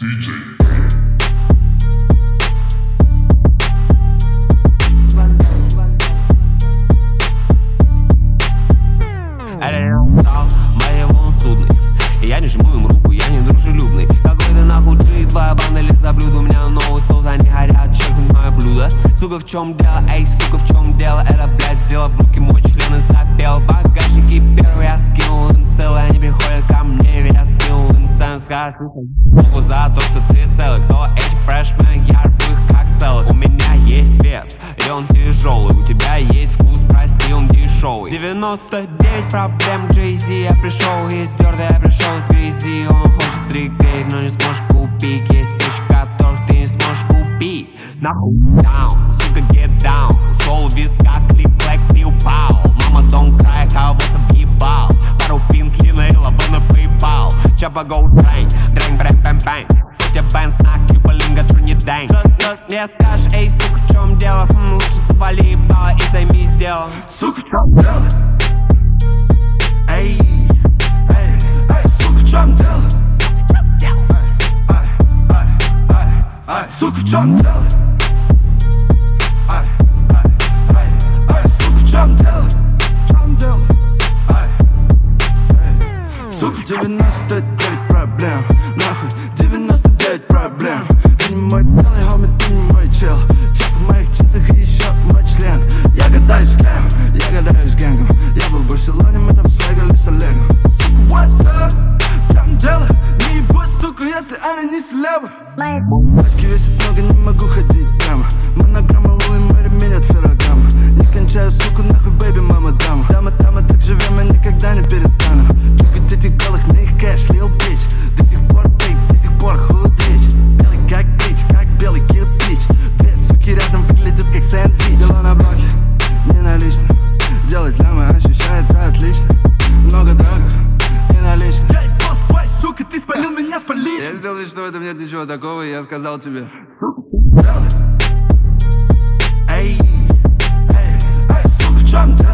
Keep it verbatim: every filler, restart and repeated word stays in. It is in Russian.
диджей. Моего он судный, я не жму им руку, я не дружелюбный. Какой ты нахуй ты, твоя банда лишь за блюдо. У меня новый соус, они горят, чекнуть мое блюдо. Сука, в чем дело, эй, сука, в чем дело? Это, блядь, взяла в руки мой член и запел. Багажники первый я скинул им целый. Они приходят ко мне, ведь я скинул им цену. Скажешь, богу за то, что ты целый. Кто эти фрешмены, я рву их как целых. У меня есть вес, и он тяжелый. У тебя есть вкус, прости, он дешевый. девяносто девять проблем, Джей-Зи. Я пришел из дёрда, я пришел из грязи. Он хочет стригерить, но не сможешь купить. Есть вещи, которых ты не сможешь купить. Нахуй down, сука, get down. Сол в висках, клип, блэк, не упал. Мама, don't cry, кого-то въебал. Пару пинтли наила, на PayPal. Чапа, go, дрэнь, дрэнь, брэнь, бэм, бэнь. Хотя бэнс на Кьюба-линга, трудни дэнь. Мне скажешь, эй, сука, в чем дело? Хм, лучше свали ебало и займись делом. Сука, в чем дело? Эй, эй, эй, сука, в чем дело? Ай, ай, ай, ай, сука, в чем дело? Ай, ай, ай, ай, сука, в чем дело? В чем дело? Ай, эй, сука, девяносто девять проблем, нахуй, девяносто девять проблем. Ты не мой белый хоми, ты не мой чел. Чап в моих джинсах и еще мой член. Я гадаю с кем, я гадаю с гэнгом. Я был в Барселоне, мы там свегали с Олегом. Сука, what's up? В чем дело? Не ебусь, сука, если она не слева. Пачки весят много, не могу ходить прямо. Монограмма Луи Мэри меняет феррограмма. Не кончаю, сука, нахуй, бэйби, мама, дама. Дама, дама, так живем, я никогда не перестану. Чукать этих белых, на их кэш, лил бич. До сих пор бейк, до сих пор худеть. Белый как бич, как белый кирпич. Две суки рядом выглядят как сэндвич. Дела на блоке, не налично. Делать лямы ощущается отлично. Много драк и налично. Эй, босс, твой, сука, ты спалил меня с поличным. Я сделал вид, что в этом нет ничего такого, и я сказал тебе. Эй, эй, эй, сука, в чем дело?